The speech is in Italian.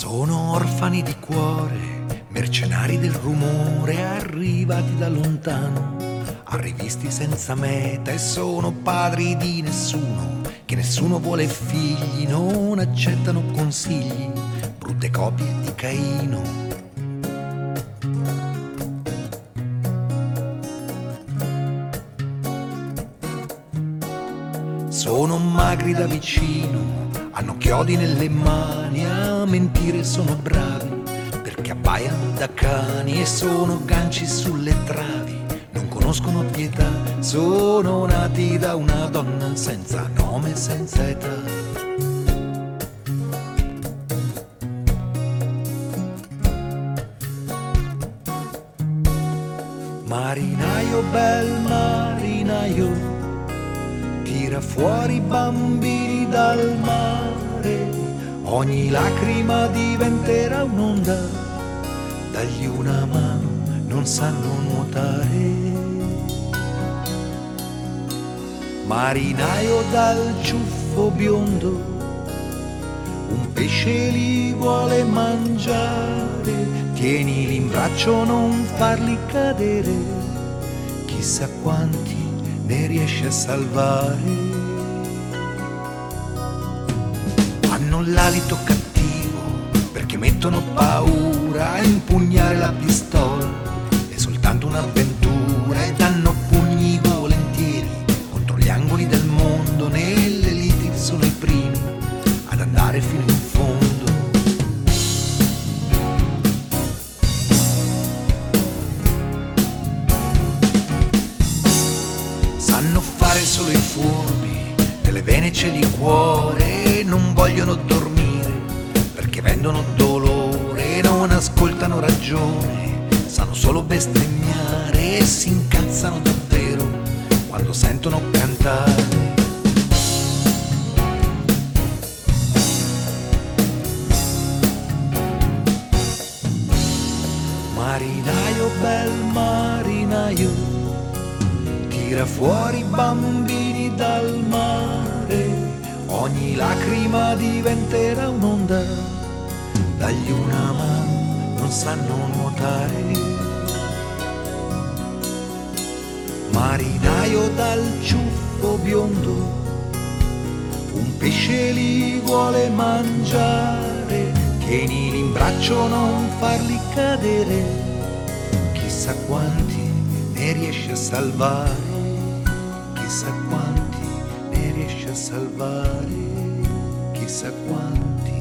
Sono orfani di cuore, mercenari del rumore, arrivati da lontano, arrivisti senza meta e sono padri di nessuno, che nessuno vuole figli, non accettano consigli, brutte copie di Caino. Sono magri da vicino, hanno chiodi nelle mani, a mentire sono bravi, perché abbaiano da cani e sono ganci sulle travi, non conoscono pietà, sono nati da una donna senza nome, senza età. Marinaio, bel marinaio, tira fuori i bambini dal mare, ogni lacrima diventerà un'onda, dagli una mano, non sanno nuotare. Marinaio dal ciuffo biondo, un pesce li vuole mangiare, tienili in braccio, non farli cadere, chissà quanti ne riesce a salvare. Hanno l'alito cattivo perché mettono paura a impugnare la pistola, è soltanto un'avventura e danno pugni volentieri contro gli angoli del mondo, nelle liti sono i primi ad andare fino in fondo. Sanno fare solo i furbi, nelle vene c'è liquore, non vogliono dormire perché vendono dolore, non ascoltano ragione, sanno solo bestemmiare e si incazzano davvero quando sentono cantare. Marinaio, bel marinaio, tira fuori i bambini dal mare, ogni lacrima diventerà un'onda, dagli una mano, non sanno nuotare. Marinaio dal ciuffo biondo, un pesce li vuole mangiare, tienili in braccio, non farli cadere, chissà quanti ne riesce a salvare, chissà quanti ne riesce a salvare, chissà quanti